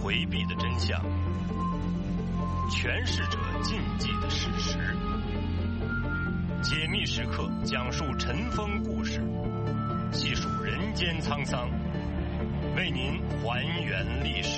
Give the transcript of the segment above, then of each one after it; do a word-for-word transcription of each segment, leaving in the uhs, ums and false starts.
回避的真相，诠释者禁忌的事实。解密时刻讲述尘封故事，细数人间沧桑，为您还原历史。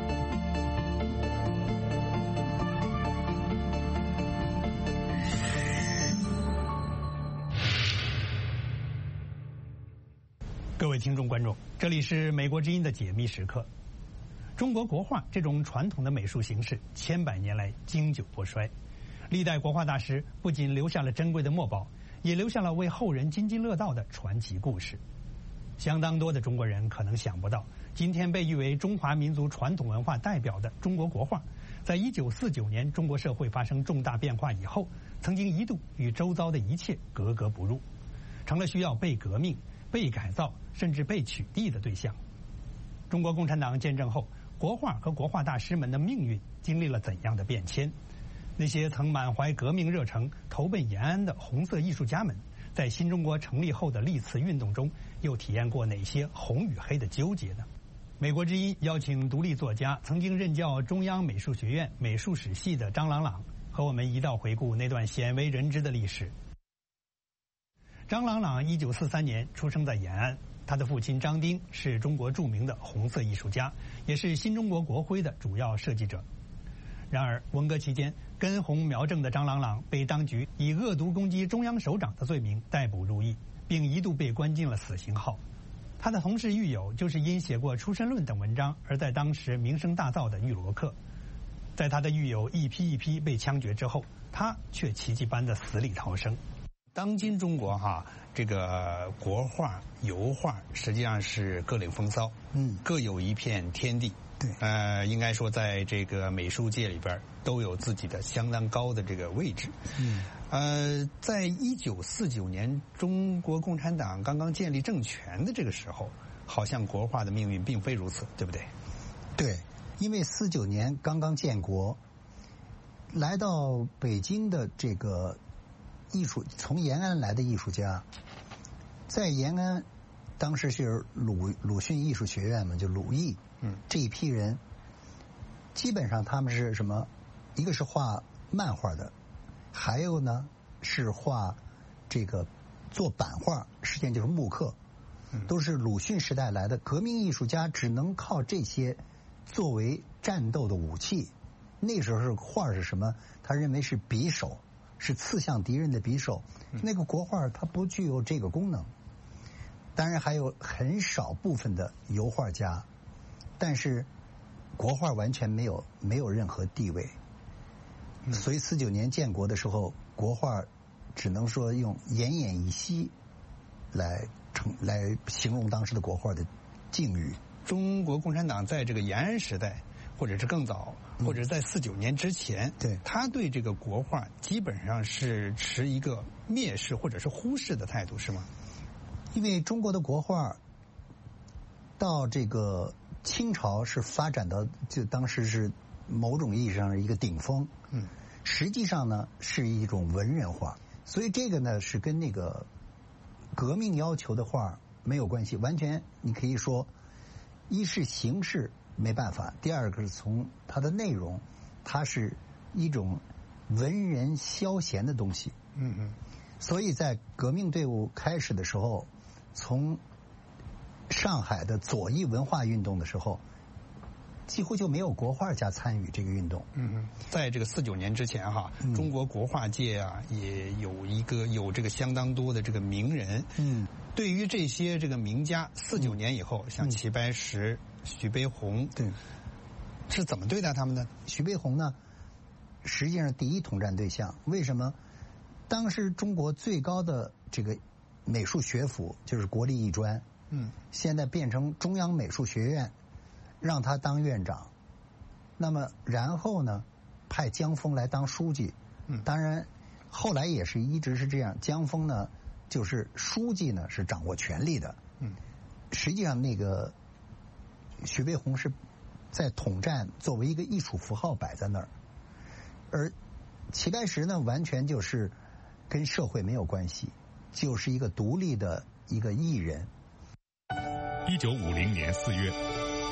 各位听众观众，这里是美国之音的解密时刻。中国国画这种传统的美术形式，千百年来经久不衰。历代国画大师不仅留下了珍贵的墨宝，也留下了为后人津津乐道的传奇故事。相当多的中国人可能想不到，今天被誉为中华民族传统文化代表的中国国画，在一九四九年中国社会发生重大变化以后，曾经一度与周遭的一切格格不入，成了需要被革命、被改造甚至被取缔的对象。中国共产党建政后，国画和国画大师们的命运经历了怎样的变迁？那些曾满怀革命热诚投奔延安的红色艺术家们，在新中国成立后的历次运动中，又体验过哪些红与黑的纠结呢？美国之音邀请独立作家、曾经任教中央美术学院美术史系的张朗朗，和我们一道回顾那段鲜为人知的历史。张朗朗一九四三年出生在延安，他的父亲张丁是中国著名的红色艺术家，也是新中国国徽的主要设计者。然而文革期间，根红苗正的张朗朗被当局以恶毒攻击中央首长的罪名逮捕入狱，并一度被关进了死刑号。他的同事狱友就是因写过《出身论》等文章而在当时名声大噪的玉罗克。在他的狱友一批一批被枪决之后，他却奇迹般的死里逃生。当今中国哈，这个国画、油画实际上是各领风骚，嗯，各有一片天地。对，呃，应该说在这个美术界里边都有自己的相当高的这个位置。嗯，呃，在一九四九年中国共产党刚刚建立政权的这个时候，好像国画的命运并非如此，对不对？ 对，因为四九年刚刚建国，来到北京的这个艺术，从延安来的艺术家，在延安当时是鲁鲁迅艺术学院嘛，就鲁艺，嗯，这一批人，基本上他们是什么？一个是画漫画的，还有呢是画这个做版画，实际上就是木刻，都是鲁迅时代来的革命艺术家，只能靠这些作为战斗的武器。那时候是画是什么？他认为是匕首，是刺向敌人的匕首。那个国画它不具有这个功能。当然还有很少部分的油画家，但是国画完全没有没有任何地位。嗯、所以四九年建国的时候，国画只能说用奄奄一息来成来形容当时的国画的境遇。 中国共产党在这个延安时代，或者是更早，或者在四九年之前，嗯、对，他对这个国画基本上是持一个蔑视或者是忽视的态度，是吗？ 因为中国的国画到这个清朝是发展到就当时是某种意义上是一个顶峰，嗯，实际上呢是一种文人画，所以这个呢是跟那个革命要求的画没有关系，完全你可以说，一是形式没办法，第二个是从它的内容，它是一种文人消闲的东西，嗯嗯，所以在革命队伍开始的时候。从上海的左翼文化运动的时候，几乎就没有国画家参与这个运动。 嗯，在这个四九年之前哈，嗯、中国国画界啊也有一个有这个相当多的这个名人。嗯，对于这些这个名家，四九年以后，嗯、像齐白石、徐悲鸿，对，是怎么对待他们的？ 徐悲鸿呢，实际上第一统战对象，为什么？当时中国最高的这个。美术学府就是国立艺专，嗯，现在变成中央美术学院，让他当院长。那么然后呢，派江峰来当书记。嗯，当然后来也是一直是这样。江峰呢，就是书记呢是掌握权力的。嗯，实际上那个徐悲鸿是在统战作为一个艺术符号摆在那儿，而齐白石呢，完全就是跟社会没有关系。就是一个独立的一个艺人。 一九五零年四月，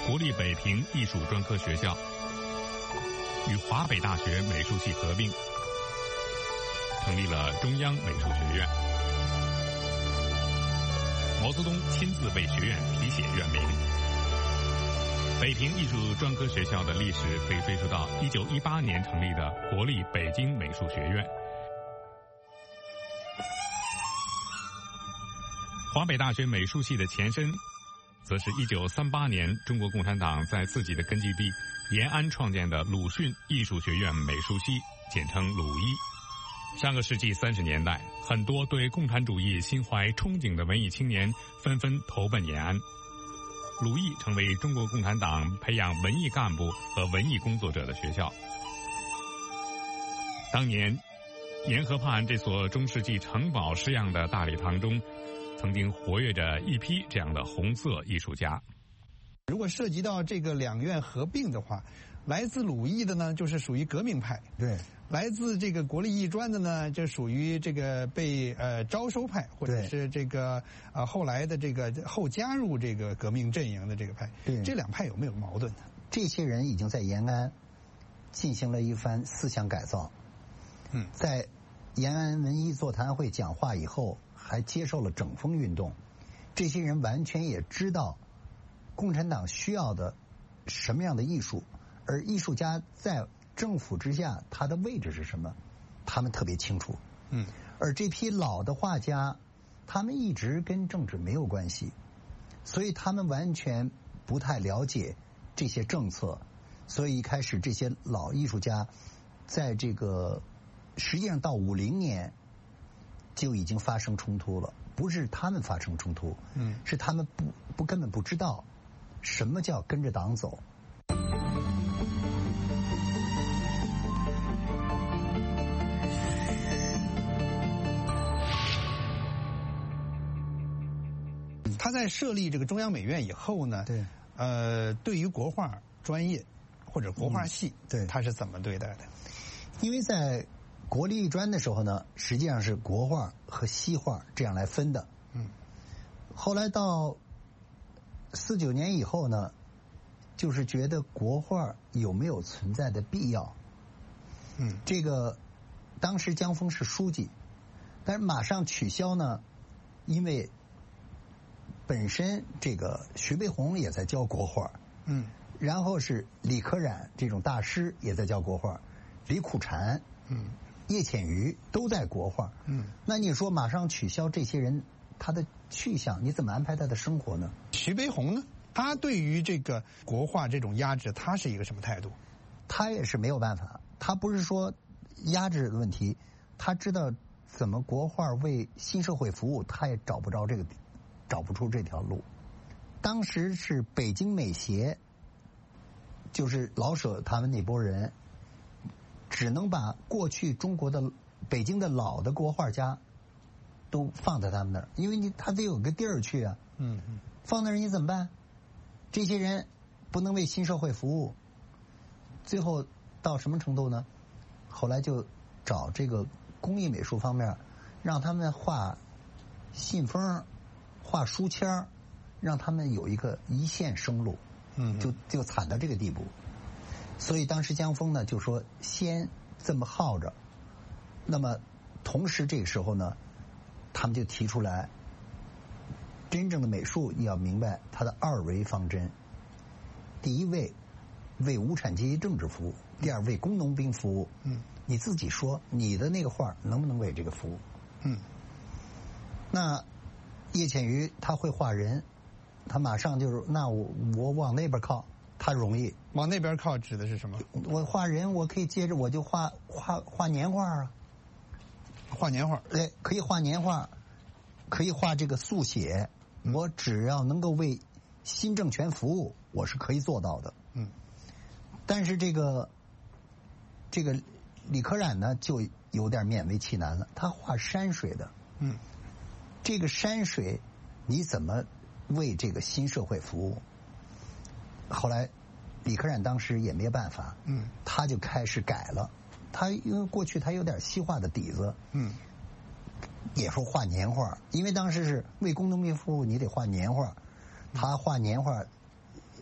国立北平艺术专科学校与华北大学美术系合并，成立了中央美术学院。毛泽东亲自为学院题写院名。北平艺术专科学校的历史可以追溯到一九一八年成立的国立北京美术学院。华北大学美术系的前身，则是一九三八年中国共产党在自己的根据地延安创建的鲁迅艺术学院美术系，简称鲁艺。上个世纪三十年代，很多对共产主义心怀憧憬的文艺青年纷纷投奔延安，鲁艺成为中国共产党培养文艺干部和文艺工作者的学校。当年，沿河畔这所中世纪城堡式样的大礼堂中，曾经活跃着一批这样的红色艺术家。 如果涉及到这个两院合并的话，来自鲁艺的呢，就是属于革命派； 对， 来自这个国立艺专的呢，就属于这个被呃招收派，或者是这个呃后来的这个后加入这个革命阵营的这个派。 对， 这两派有没有矛盾呢？ 这些人已经在延安进行了一番思想改造。 嗯， 在延安文艺座谈会讲话以后，还接受了整风运动。这些人完全也知道共产党需要的什么样的艺术，而艺术家在政府之下他的位置是什么，他们特别清楚。 嗯， 而这批老的画家，他们一直跟政治没有关系，所以他们完全不太了解这些政策。所以一开始这些老艺术家在这个实际上到五零年就已经发生冲突了，不是他们发生冲突， 嗯， 是他们不不根本不知道什么叫跟着党走。 他在设立这个中央美院以后呢， 对， 呃，对于国画专业或者国画系， 嗯、对， 他是怎么对待的？ 因为在国立艺专的时候呢，实际上是国画和西画这样来分的。 嗯， 后来到四九年以后呢，就是觉得国画有没有存在的必要。 嗯， 这个当时江峰是书记，但是马上取消呢，因为本身这个徐悲鸿也在教国画， 嗯， 然后是李可染这种大师也在教国画，李苦禅， 嗯， 叶浅予都在国画， 嗯， 那你说马上取消这些人，他的去向你怎么安排他的生活呢？ 徐悲鸿呢，他对于这个国画这种压制，他是一个什么态度？ 他也是没有办法，他不是说压制的问题，他知道怎么国画为新社会服务，他也找不着这个，找不出这条路。当时是北京美协，就是老舍他们那波人，只能把过去中国的北京的老的国画家都放在他们那儿，因为你他得有个地儿去啊。 嗯嗯， 放那儿你怎么办？这些人不能为新社会服务，最后到什么程度呢？后来就找这个工艺美术方面，让他们画信封、画书签，让他们有一个一线生路。 嗯， 就就惨到这个地步。所以当时江峰呢就说先这么耗着，那么同时这个时候呢，他们就提出来，真正的美术你要明白它的二维方针。第一位为无产阶级政治服务，第二为工农兵服务。 嗯， 你自己说你的那个画能不能为这个服务？ 嗯， 那叶浅予他会画人，他马上就是那我我往那边靠，他容易。 往那边靠指的是什么？ 我画人，我可以接着我就画画画年画啊， 画年画。 对，可以画年画，可以画这个速写。我只要能够为新政权服务，我是可以做到的。 嗯。 但是这个这个李可染呢，就有点勉为其难了。他画山水的。 嗯。 这个山水，你怎么为这个新社会服务？后来，李可染当时也没有办法， 嗯， 他就开始改了。他因为过去他有点西画的底子， 嗯， 也说画年画，因为当时是为工农兵服务，你得画年画。他画年画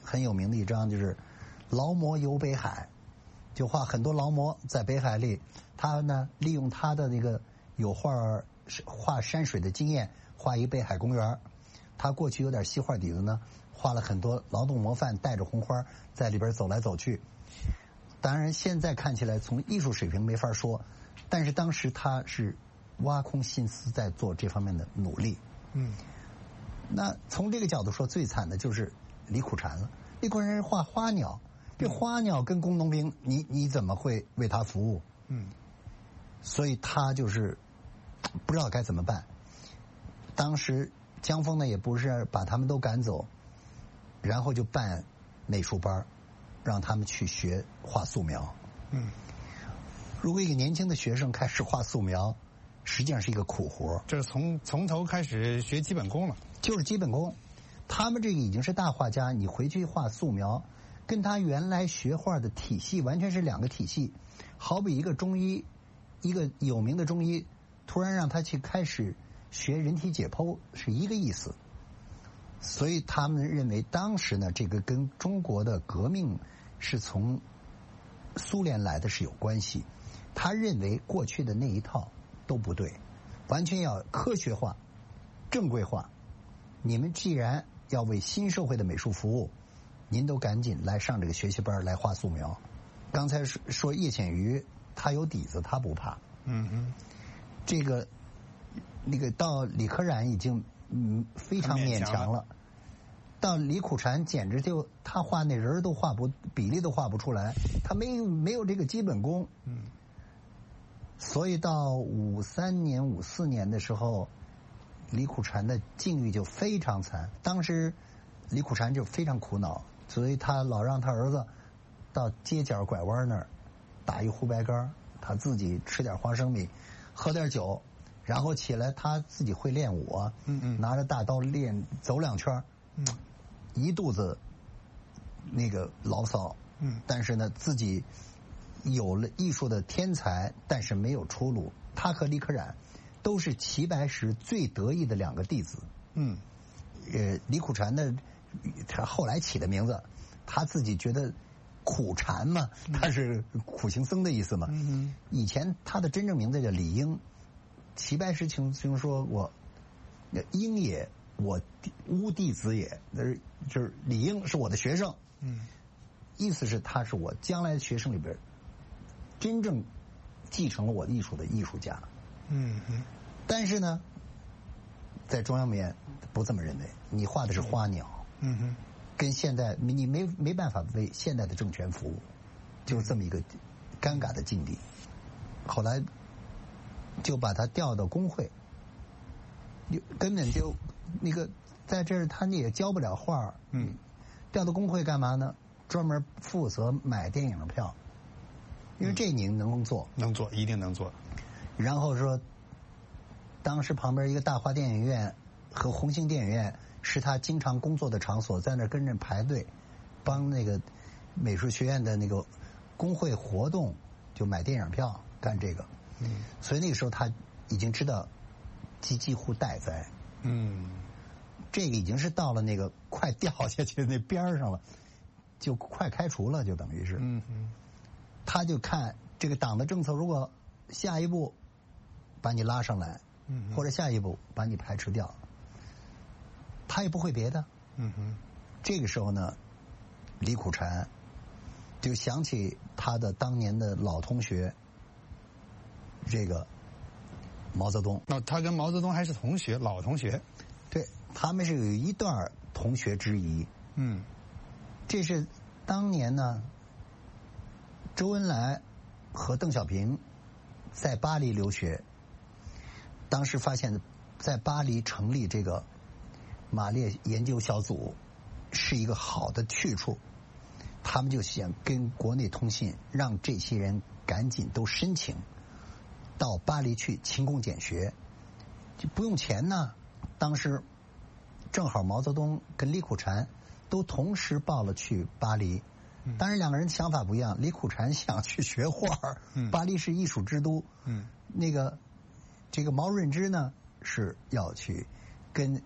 很有名的一张就是劳模游北海，就画很多劳模在北海里，他呢利用他的那个有画画山水的经验，画一北海公园。他过去有点西画底子呢，画了很多劳动模范带着红花在里边走来走去。当然现在看起来从艺术水平没法说，但是当时他是挖空心思在做这方面的努力。 嗯， 那从这个角度说，最惨的就是李苦禅了。李苦禅是画花鸟，这花鸟跟工农兵，你你怎么会为他服务？ 嗯， 所以他就是不知道该怎么办。当时江峰呢也不是把他们都赶走，然后就办美术班，让他们去学画素描。 嗯， 如果一个年轻的学生开始画素描，实际上是一个苦活， 这是从从头开始学基本功了， 就是基本功。他们这个已经是大画家，你回去画素描，跟他原来学画的体系完全是两个体系。好比一个中医，一个有名的中医，突然让他去开始学人体解剖，是一个意思。所以他们认为当时呢，这个跟中国的革命是从苏联来的是有关系。他认为过去的那一套都不对，完全要科学化、正规化。你们既然要为新社会的美术服务，您都赶紧来上这个学习班来画素描。刚才说叶浅予他有底子，他不怕。 嗯嗯， 这个那个到李可染已经嗯非常勉强了，到李苦禅简直就他画那人都画不比例都画不出来，他没有没有这个基本功。 嗯， 所以到五三年五四年的时候，李苦禅的境遇就非常惨。当时李苦禅就非常苦恼，所以他老让他儿子到街角拐弯那儿打一壶白干，他自己吃点花生米，喝点酒，然后起来他自己会练武啊， 嗯嗯， 拿着大刀练走两圈， 嗯， 一肚子那个牢骚， 嗯， 但是呢自己有了艺术的天才，但是没有出路。他和李可染都是齐白石最得意的两个弟子。 嗯， 呃，李苦禅的他后来起的名字，他自己觉得苦禅嘛，他是苦行僧的意思嘛。 嗯， 以前他的真正名字叫李应，齐白石曾经说过，应也，我吾弟子也，就是就是李应是我的学生。 嗯， 意思是他是我将来的学生里边真正继承了我的艺术的艺术家。 嗯嗯， 但是呢，在中央美院不这么认为，你画的是花鸟。 嗯哼， 跟现代你没没办法为现代的政权服务，就是这么一个尴尬的境地。后来就把他调到工会，就根本就那个在这儿他也教不了画。 嗯， 调到工会干嘛呢？专门负责买电影票，因为这你能做， 能做，一定能做。 然后说，当时旁边一个大华电影院和红星电影院是他经常工作的场所，在那跟着排队，帮那个美术学院的那个工会活动就买电影票干这个。 嗯， 所以那个时候他已经知道几几乎待哉。 嗯， 这个已经是到了那个快掉下去的那边上了，就快开除了，就等于是。 嗯嗯， 他就看这个党的政策，如果下一步把你拉上来， 嗯， 或者下一步把你排斥掉，他也不会别的。 嗯哼， 这个时候呢，李苦禅就想起他的当年的老同学，这个毛泽东。 那他跟毛泽东还是同学，老同学。 对，他们是有一段同学之谊。 嗯， 这是当年呢，周恩来和邓小平在巴黎留学，当时发现，在巴黎成立这个马列研究小组是一个好的去处，他们就想跟国内通信，让这些人赶紧都申请到巴黎去勤工俭学，就不用钱呢。当时正好毛泽东跟李苦禅都同时报了去巴黎，当然两个人想法不一样。李苦禅想去学画， 嗯， 巴黎是艺术之都。 嗯， 那个这个毛润之呢是要去跟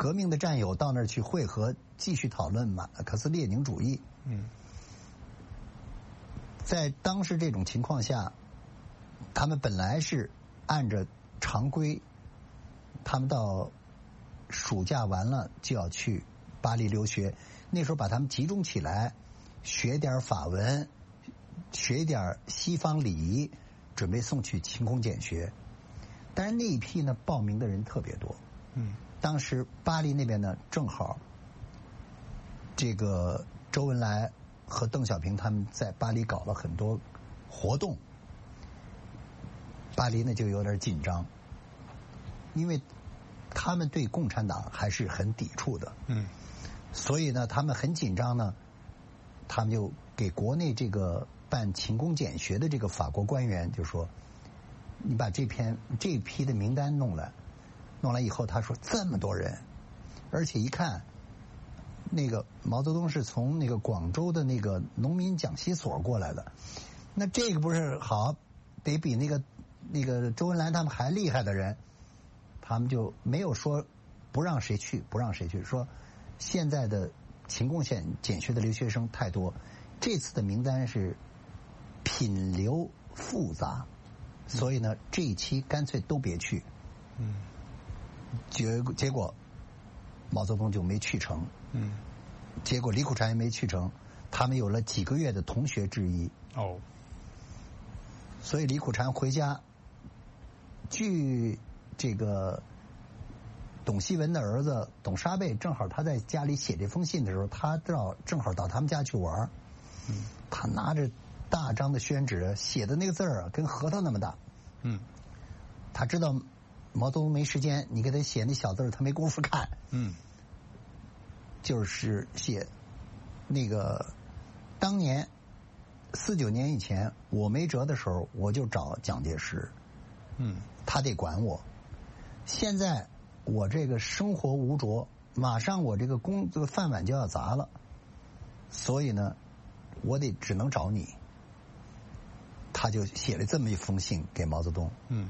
革命的战友到那儿去会合，继续讨论马克思列宁主义。 嗯， 在当时这种情况下，他们本来是按着常规，他们到暑假完了就要去巴黎留学。那时候把他们集中起来，学点法文，学点西方礼仪，准备送去勤工俭学。但是那一批呢，报名的人特别多。 嗯， 当时巴黎那边呢，正好这个周恩来和邓小平他们在巴黎搞了很多活动，巴黎呢就有点紧张，因为他们对共产党还是很抵触的。 嗯， 所以呢，他们很紧张呢，他们就给国内这个办勤工俭学的这个法国官员就说：“你把这篇这批的名单弄来。”弄来以后，他说这么多人，而且一看，那个毛泽东是从那个广州的那个农民讲习所过来的，那这个不是好，得比那个那个周恩来他们还厉害的人，他们就没有说不让谁去，不让谁去，说现在的勤工俭俭学的留学生太多，这次的名单是品流复杂，所以呢，这一期干脆都别去。 嗯。 结结果，毛泽东就没去成。 嗯。 结果李苦禅也没去成，他们有了几个月的同学质疑。 哦。 所以李苦禅回家，据这个董希文的儿子董沙贝，正好他在家里写这封信的时候，他到正好到他们家去玩。 嗯。 他拿着大张的宣纸，写的那个字儿啊，跟核桃那么大。 嗯。 他知道毛泽东没时间，你给他写那小字儿，他没工夫看。 嗯， 就是写那个当年四九年以前我没辙的时候，我就找蒋介石。 嗯， 他得管我。现在我这个生活无着，马上我这个工这个饭碗就要砸了，所以呢，我得只能找你。他就写了这么一封信给毛泽东。 嗯。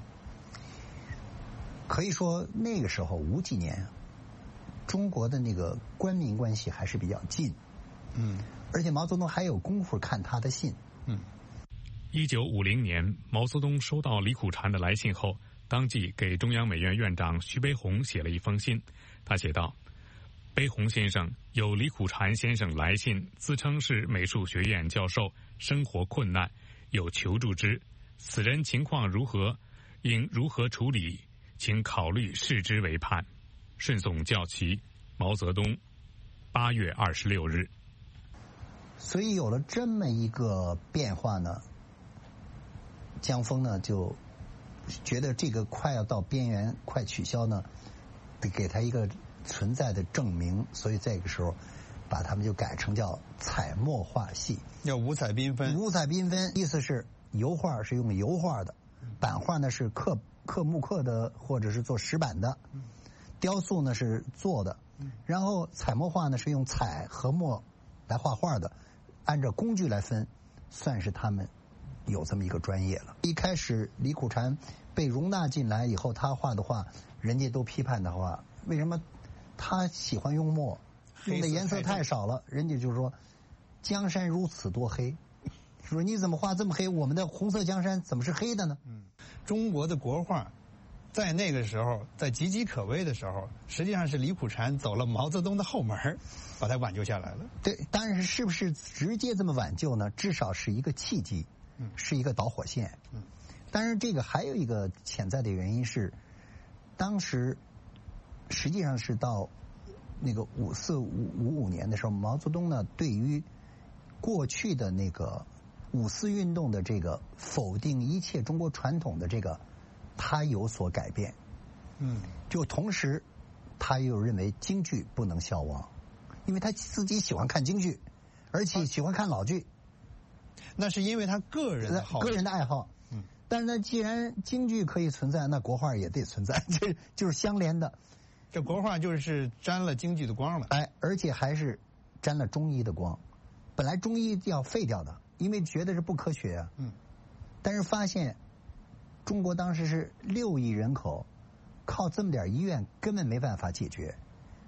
可以说那个时候五几年，中国的那个官民关系还是比较近。 嗯， 而且毛泽东还有功夫看他的信。 嗯， 一九五零年，毛泽东收到李苦禅的来信后，当即给中央美院院长徐悲鸿写了一封信。他写道：“悲鸿先生，有李苦禅先生来信，自称是美术学院教授，生活困难，有求助之。此人情况如何？应如何处理？请考虑视之为盼。顺送教旗，毛泽东，八月二十六日。” 所以有了这么一个变化呢，江峰呢就觉得这个快要到边缘，快取消呢，得给他一个存在的证明，所以这个时候把他们就改成叫彩墨画系， 要五彩缤纷。 五彩缤纷意思是油画是用油画的，版画呢是刻刻木刻的或者是做石板的，雕塑呢是做的，然后彩墨画呢是用彩和墨来画画的，按照工具来分，算是他们有这么一个专业了。一开始李苦禅被容纳进来以后，他画的画人家都批判的话，为什么他喜欢用墨，用的颜色太少了，人家就说江山如此多黑，说你怎么画这么黑，我们的红色江山怎么是黑的呢？ 嗯，中国的国画在那个时候，在岌岌可危的时候，实际上是李苦禅走了毛泽东的后门，把它挽救下来了。 对，当然是是不是直接这么挽救呢？至少是一个契机， 嗯， 是一个导火线。 嗯， 当然这个还有一个潜在的原因是，当时实际上是到那个五四五五五年的时候，毛泽东呢对于过去的那个五四运动的这个否定一切中国传统的这个，他有所改变。 嗯， 就同时他又认为京剧不能消亡，因为他自己喜欢看京剧，而且喜欢看老剧。 那是因为他个人的好个人的爱好。 嗯， 但是呢，既然京剧可以存在，那国画也得存在，这就是相连的。 这国画就是沾了京剧的光了。 哎，而且还是沾了中医的光。本来中医要废掉的，因为觉得是不科学啊。 嗯。 但是发现，中国当时是六亿人口，靠这么点医院根本没办法解决。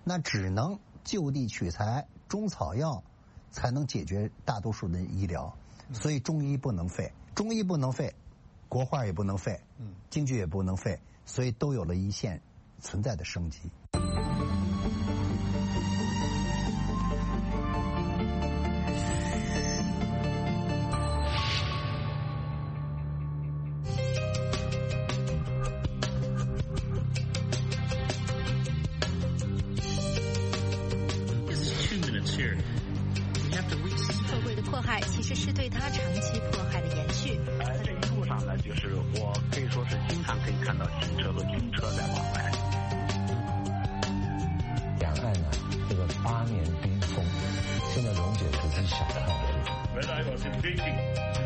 那只能就地取材，中草药才能解决大多数的医疗，所以中医不能废，中医不能废，国画也不能废，京剧也不能废，所以都有了一线存在的生机。 社会的迫害其实是对他长期迫害的延续。 呃，这一路上呢，就是我可以说是经常可以看到汽车和军车在往来。 两岸呢，这个八年冰封，现在溶解只是小看而已。 When I was invading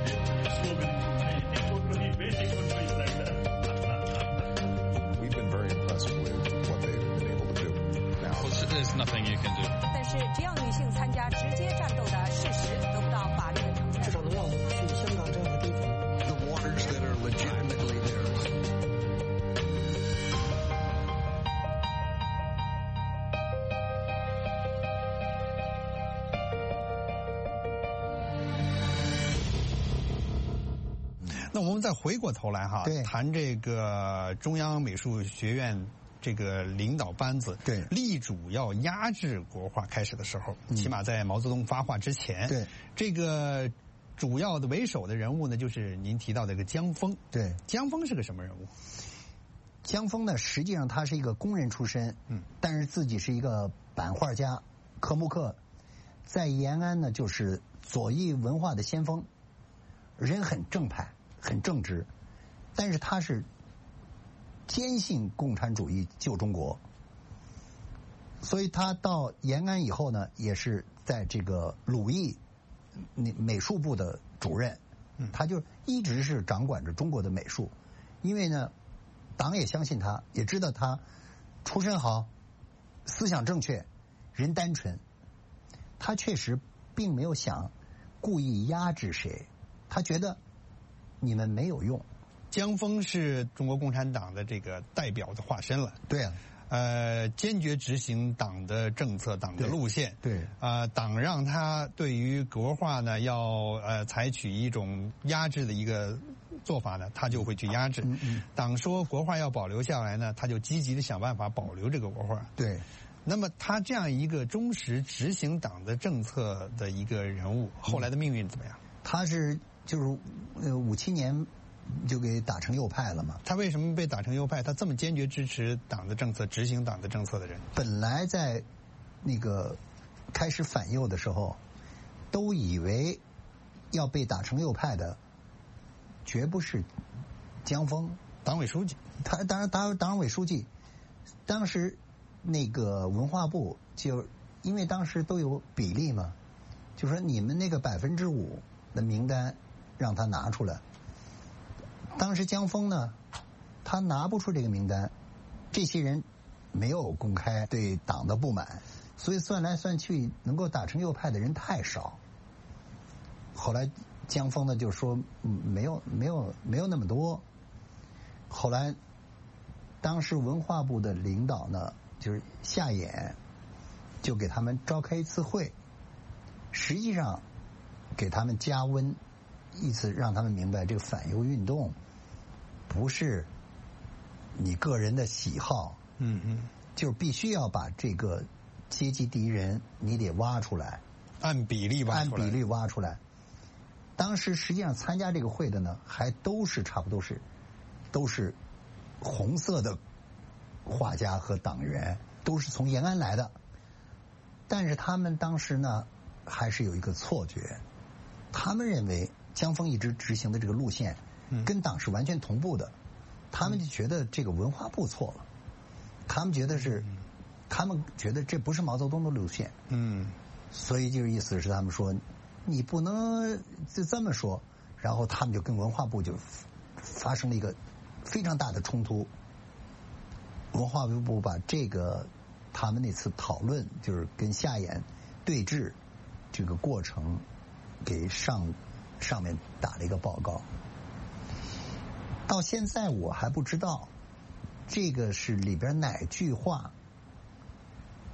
We've been very impressed with what they've been able to do. Now, there's nothing you can do. 但是，只要女性参加直接战斗的事实得不到法律的承认， 至少能让我们去香港这样的地方。 The waters that are legitimately theirs. 那我们再回过头来哈，谈这个中央美术学院这个领导班子， 对， 力主要压制国画开始的时候，嗯、起码在毛泽东发话之前， 对， 这个主要的为首的人物呢，就是您提到的这个江峰。 对， 江峰是个什么人物？ 江峰呢，实际上他是一个工人出身，嗯，但是自己是一个版画家、刻木刻，在延安呢就是左翼文化的先锋，人很正派。很正直，但是他是坚信共产主义救中国，所以他到延安以后呢，也是在这个鲁艺美术部的主任，他就一直是掌管着中国的美术，因为呢，党也相信他，也知道他出身好，思想正确，人单纯，他确实并没有想故意压制谁，他觉得你们没有用。 江峰是中国共产党的这个代表的化身了。 对啊， 呃，坚决执行党的政策、党的路线。 对， 啊、呃，党让他对于国画呢要呃采取一种压制的一个做法呢，他就会去压制。 嗯嗯。 党说国画要保留下来呢，他就积极的想办法保留这个国画。 对。 那么他这样一个忠实执行党的政策的一个人物，后来的命运怎么样？ 他是。就是呃五七年就给打成右派了嘛。 他为什么被打成右派？他这么坚决支持党的政策、执行党的政策的人， 本来在那个开始反右的时候，都以为要被打成右派的，绝不是江峰， 党委书记。 他当然，党党委书记，当时那个文化部就因为当时都有比例嘛，就说你们那个百分之五的名单。让他拿出来。当时江峰呢，他拿不出这个名单，这些人没有公开对党的不满，所以算来算去，能够打成右派的人太少。后来江峰呢就说，嗯，没有没有没有那么多。后来，当时文化部的领导呢，就是夏衍，就给他们召开一次会，实际上给他们加温。意思让他们明白，这个反右运动不是你个人的喜好， 嗯嗯， 就是必须要把这个阶级敌人你得挖出来， 按比例挖出来，按比例挖出来。当时实际上参加这个会的呢，还都是差不多是都是红色的画家和党员，都是从延安来的，但是他们当时呢，还是有一个错觉，他们认为。江峰一直执行的这个路线，跟党是完全同步的，嗯、他们就觉得这个文化部错了，他们觉得是，嗯、他们觉得这不是毛泽东的路线， 嗯， 所以就是意思是他们说，你不能就这么说，然后他们就跟文化部就发生了一个非常大的冲突，文化部把这个他们那次讨论就是跟夏衍对峙这个过程给上。上面打了一个报告，到现在我还不知道这个是里边哪句话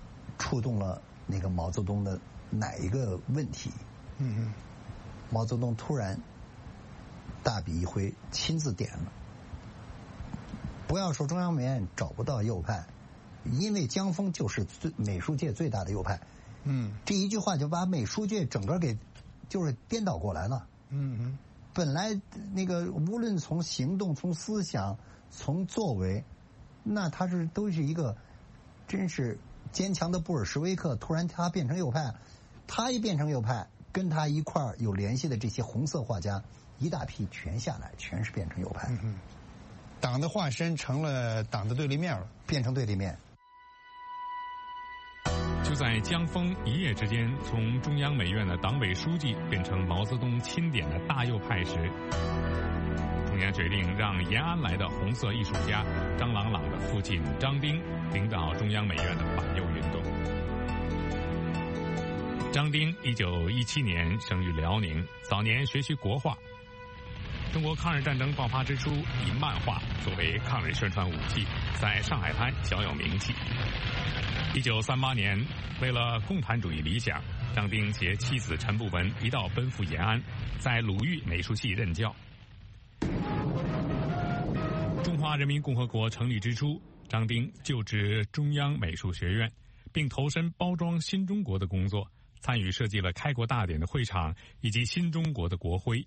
触动了那个毛泽东的哪一个问题？ 嗯嗯。 毛泽东突然大笔一挥，亲自点了。不要说中央美院找不到右派，因为江峰就是最美术界最大的右派。 嗯。 这一句话就把美术界整个给就是颠倒过来了。 嗯嗯。 本来那个无论从行动、从思想、从作为，那他是都是一个真是坚强的布尔什维克，突然他变成右派，他一变成右派，跟他一块儿有联系的这些红色画家一大批全下来，全是变成右派。 嗯嗯。党的化身成了党的对立面了， 变成对立面。 就在江峰一夜之间从中央美院的党委书记变成毛泽东钦点的大右派时，中央决定让延安来的红色艺术家张郎朗的父亲张丁领导中央美院的反右运动。张丁一九一七年生于辽宁，早年学习国画。中国抗日战争爆发之初，以漫画作为抗日宣传武器，在上海滩小有名气。一九三八年，为了共产主义理想，张丁携妻子陈步文一道奔赴延安，在鲁豫美术系任教。中华人民共和国成立之初，张丁就职中央美术学院，并投身包装新中国的工作，参与设计了开国大典的会场以及新中国的国徽。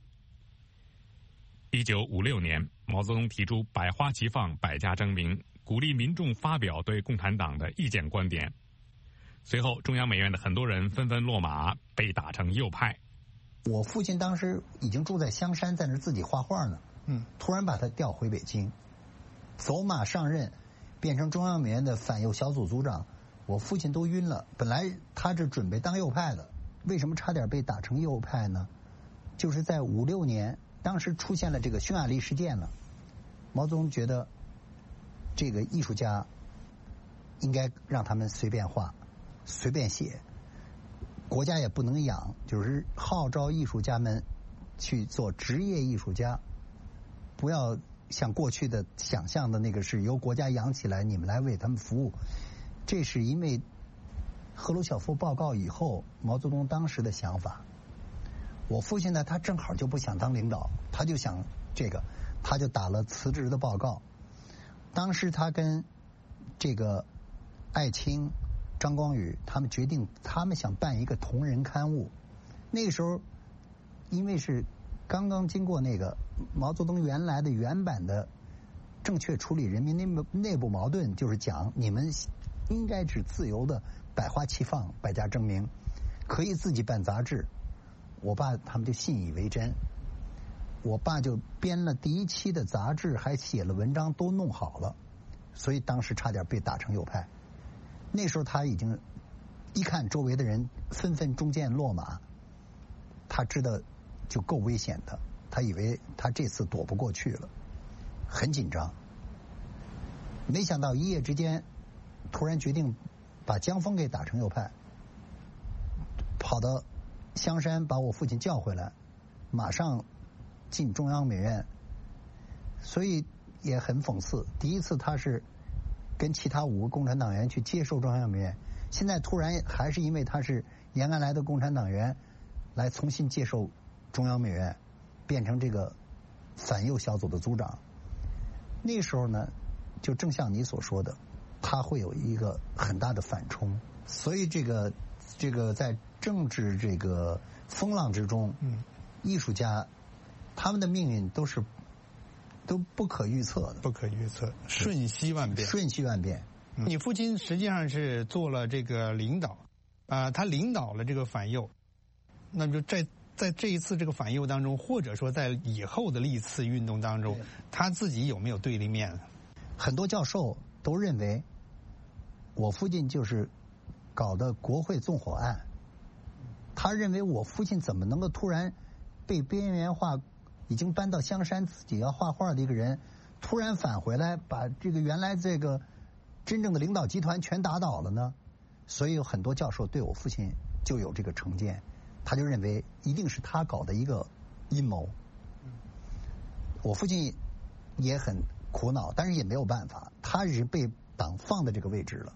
一九五六年，毛泽东提出百花齐放，百家争鸣，鼓励民众发表对共产党的意见观点。随后，中央美院的很多人纷纷落马，被打成右派。 我父亲当时已经住在香山，在那儿自己画画呢。 嗯， 突然把他调回北京，走马上任，变成中央美院的反右小组组长。我父亲都晕了。本来他是准备当右派的，为什么差点被打成右派呢？就是在五六年。当时出现了这个匈牙利事件了，毛泽东觉得这个艺术家应该让他们随便画、随便写，国家也不能养，就是号召艺术家们去做职业艺术家，不要像过去的想象的那个是由国家养起来，你们来为他们服务。这是因为赫鲁晓夫报告以后，毛泽东当时的想法。我父亲呢，他正好就不想当领导，他就想这个，他就打了辞职的报告。当时他跟这个艾青、张光宇他们决定，他们想办一个同人刊物。那个时候，因为是刚刚经过那个毛泽东原来的原版的正确处理人民内部内部矛盾，就是讲你们应该是自由的，百花齐放，百家争鸣，可以自己办杂志。我爸他们就信以为真，我爸就编了第一期的杂志，还写了文章，都弄好了，所以当时差点被打成右派。那时候他已经一看周围的人纷纷中箭落马，他知道就够危险的，他以为他这次躲不过去了，很紧张。没想到一夜之间，突然决定把江峰给打成右派，跑到香山把我父亲叫回来，马上进中央美院，所以也很讽刺。第一次他是跟其他五个共产党员去接受中央美院，现在突然还是因为他是延安来的共产党员，来重新接受中央美院，变成这个反右小组的组长。那时候呢，就正像你所说的，他会有一个很大的反冲，所以这个这个在政治这个风浪之中， 嗯， 艺术家他们的命运都是都不可预测的， 不可预测，瞬息万变， 瞬息万变。 嗯、你父亲实际上是做了这个领导，啊、呃，他领导了这个反右，那么就在在这一次这个反右当中，或者说在以后的历次运动当中，他自己有没有对立面？ 很多教授都认为，我父亲就是搞的国会纵火案。他认为我父亲怎么能够突然被边缘化，已经搬到香山自己要画画的一个人，突然返回来把这个原来这个真正的领导集团全打倒了呢？所以有很多教授对我父亲就有这个成见，他就认为一定是他搞的一个阴谋。我父亲也很苦恼，但是也没有办法，他是被党放在这个位置了。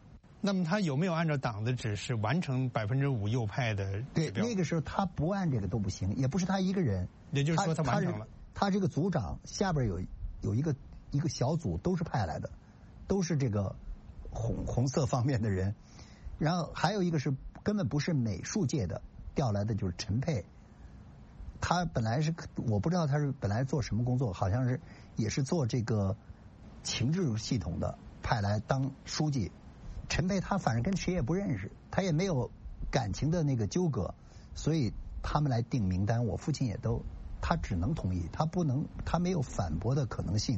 那么他有没有按照党的指示完成百分之五右派的对，那个时候他不按这个都不行，也不是他一个人。 也就是说他完成了。 他, 他这个组长下边有有一个一个小组都是派来的，都是这个红红色方面的人。然后还有一个是根本不是美术界的调来的，就是陈佩。他本来是我不知道他是本来做什么工作，好像是也是做这个情治系统的，派来当书记。陈佩他反正跟谁也不认识，他也没有感情的那个纠葛，所以他们来定名单，我父亲也都他只能同意，他不能他没有反驳的可能性。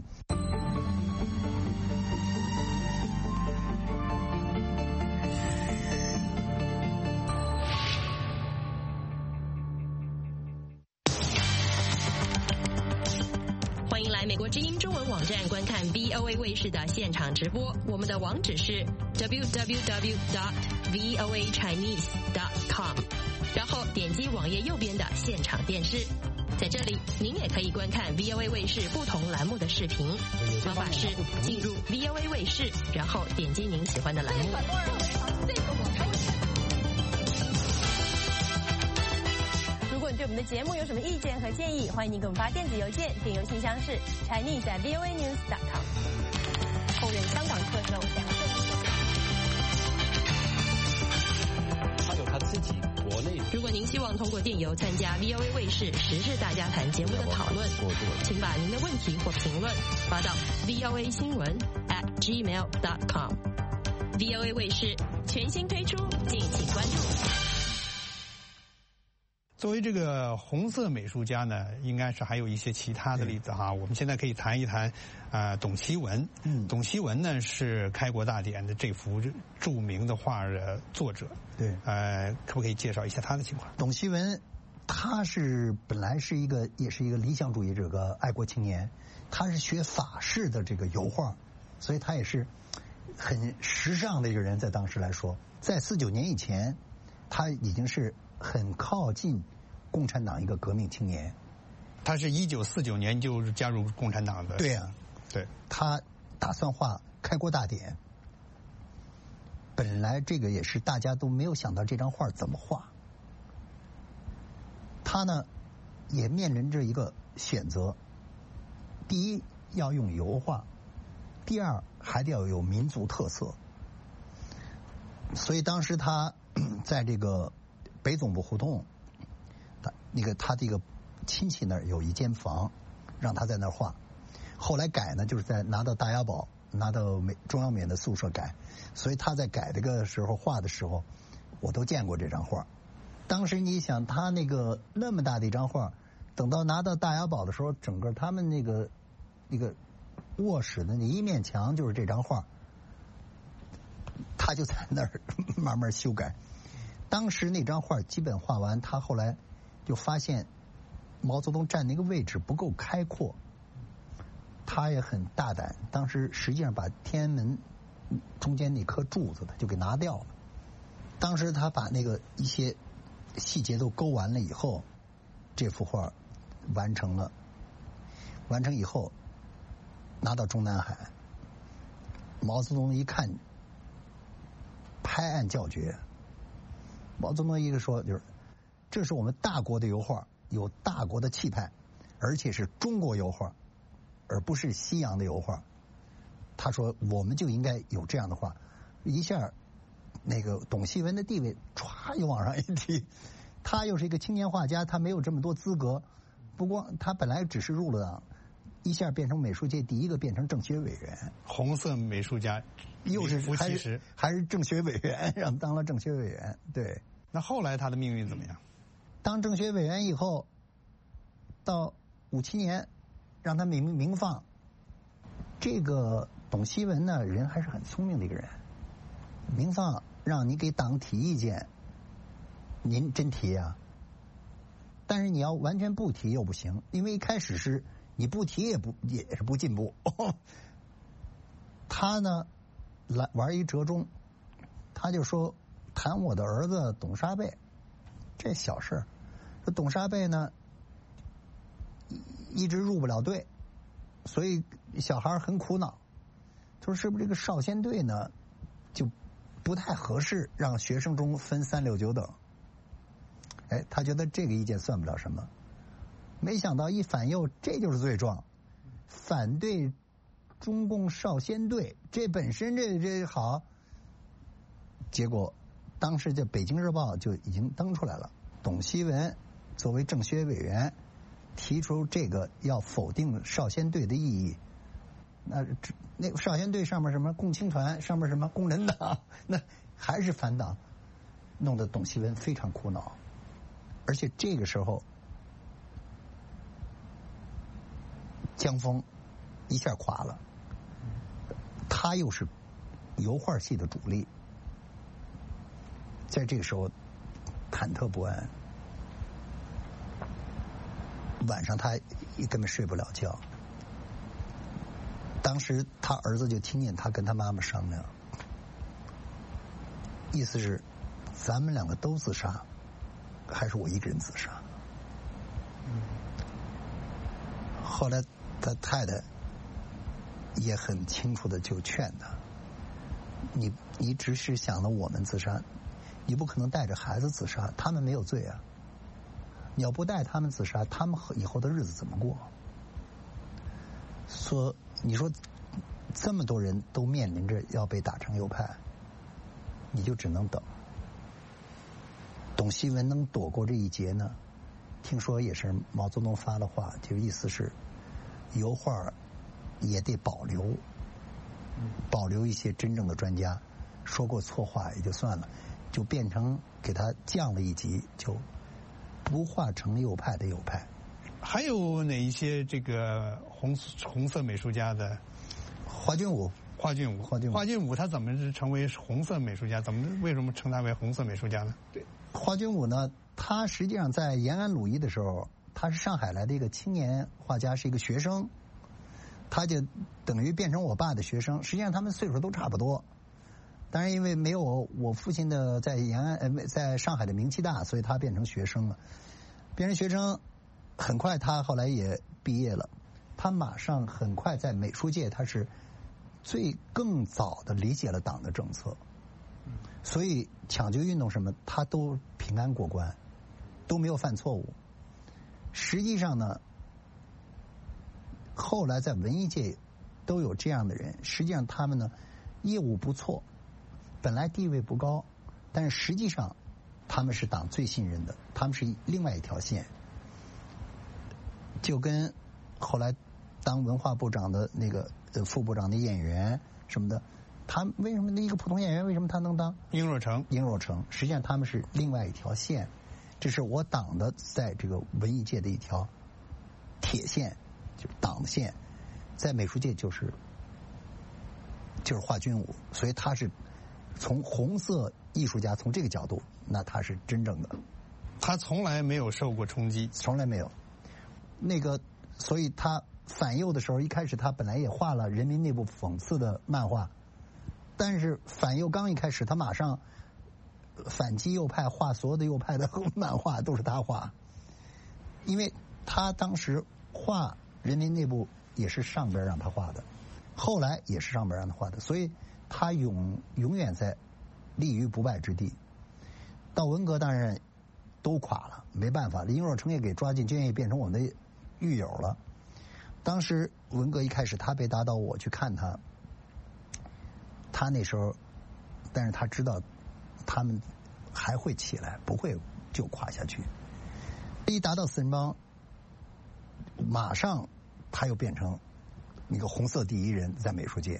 欢迎来美国之音中文网站观看 V O A 卫视的现场直播，我们的网址是 double-u double-u double-u dot v o a chinese dot com， 然后点击网页右边的现场电视，在这里您也可以观看 V O A 卫视不同栏目的视频。方法是进入 V O A 卫视，然后点击您喜欢的栏目。 如果你对我们的节目有什么意见和建议，欢迎您给我们发电子邮件，电邮信箱是 chinese at v o a news dot com。后任香港特首梁振英，他有他自己国内。 如果您希望通过电邮参加 V O A 卫视时事大家谈节目的讨论，请把您的问题或评论发到 v o a 新闻 at gmail dot com。V O A 卫视全新推出，敬请关注。 作为这个红色美术家呢，应该是还有一些其他的例子哈。我们现在可以谈一谈，呃，董其文。嗯，董其文呢是开国大典的这幅著名的画的作者。 对， 呃，可不可以介绍一下他的情况？ 董其文，他是本来是一个，也是一个理想主义这个爱国青年，他是学法式的这个油画，所以他也是很时尚的一个人，在当时来说，在四九年以前，他已经是很靠近共产党一个革命青年。 他是一九四九年就加入共产党的。 对呀、啊， 对。 他打算画开国大典，本来这个也是大家都没有想到这张画怎么画。他呢也面临着一个选择：第一要用油画，第二还得要有民族特色。所以当时他在这个北总部胡同，他那个他这个亲戚那儿有一间房，让他在那儿画。后来改呢，就是在拿到大押宝，拿到美中央美院的宿舍改。所以他在改这个时候画的时候，我都见过这张画。当时你想，他那个那么大的一张画，等到拿到大押宝的时候，整个他们那个那个卧室的那一面墙就是这张画，他就在那儿慢慢修改。当时那张画基本画完，他后来就发现毛泽东站那个位置不够开阔，他也很大胆，当时实际上把天安门中间那颗柱子他就给拿掉了。当时他把那个一些细节都勾完了以后，这幅画完成了。完成以后拿到中南海，毛泽东一看拍案叫绝。毛泽东一个说，就是这是我们大国的油画，有大国的气派，而且是中国油画，而不是西洋的油画。他说我们就应该有这样的画。一下那个董其文的地位歘又往上一提，他又是一个青年画家，他没有这么多资格，不光他本来只是入了党，一下变成美术界第一个变成政协委员， 红色美术家， 又是还是还是政协委员，让当了政协委员。对， 那后来他的命运怎么样？ 当政协委员以后，到五七年让他明明放。这个董其文呢，人还是很聪明的一个人。明放让你给党提意见，您真提啊？但是你要完全不提又不行，因为一开始是你不提也不也是不进步。他呢来玩一折中，他就说谈我的儿子董沙贝，这小事儿。说董沙贝呢一直入不了队，所以小孩很苦恼。他说是不是这个少先队呢就不太合适让学生中分三六九等。哎，他觉得这个意见算不了什么，没想到一反右，这就是罪状，反对中共少先队，这本身这这好。结果当时这《北京日报》就已经登出来了，董希文作为政协委员提出这个要否定少先队的意义。那那个少先队上面什么共青团，上面什么工人党，那还是反党，弄得董希文非常苦恼。而且这个时候，江峰一下垮了，他又是油画系的主力，在这个时候忐忑不安，晚上他根本睡不了觉。当时他儿子就听见他跟他妈妈商量，意思是咱们两个都自杀，还是我一个人自杀？后来他太太也很清楚的就劝他，你你只是想了我们自杀，你不可能带着孩子自杀，他们没有罪啊。你要不带他们自杀，他们以后的日子怎么过？说你说这么多人都面临着要被打成右派，你就只能等。董希文能躲过这一劫呢？听说也是毛泽东发的话，就意思是油画也得保留，保留一些真正的专家，说过错话也就算了，就变成给他降了一级，就不画成右派的右派。 还有哪一些这个红红色美术家的？ 华君武， 华君武， 华君武， 华君武他怎么是成为红色美术家？怎么为什么称他为红色美术家呢？ 对，华君武呢，他实际上在延安鲁艺的时候，他是上海来的一个青年画家，是一个学生，他就等于变成我爸的学生。实际上他们岁数都差不多，当然因为没有我父亲的在延安呃在上海的名气大，所以他变成学生了。变成学生，很快他后来也毕业了。他马上很快在美术界，他是最更早的理解了党的政策，所以抢救运动什么他都平安过关，都没有犯错误。实际上呢，后来在文艺界都有这样的人，实际上他们呢业务不错，本来地位不高，但是实际上他们是党最信任的，他们是另外一条线。就跟后来当文化部长的那个呃副部长的演员什么的，他为什么那一个普通演员为什么他能当？ 殷若成， 殷若成，实际上他们是另外一条线，这是我党的在这个文艺界的一条铁线，就是党的线，在美术界就是就是华君武，所以他是从红色艺术家从这个角度，那他是真正的， 他从来没有受过冲击， 从来没有。那个，所以他反右的时候，一开始他本来也画了人民内部讽刺的漫画，但是反右刚一开始，他马上反击右派，画所有的右派的漫画都是他画，因为他当时画人民内部也是上边让他画的，后来也是上边让他画的，所以他永永远在立于不败之地。到文革当然都垮了，没办法，殷若成也给抓进监狱，变成我们的狱友了。当时文革一开始，他被打倒，我去看他，他那时候，但是他知道他们还会起来，不会就垮下去。一打倒四人帮，马上他又变成那个红色第一人，在美术界。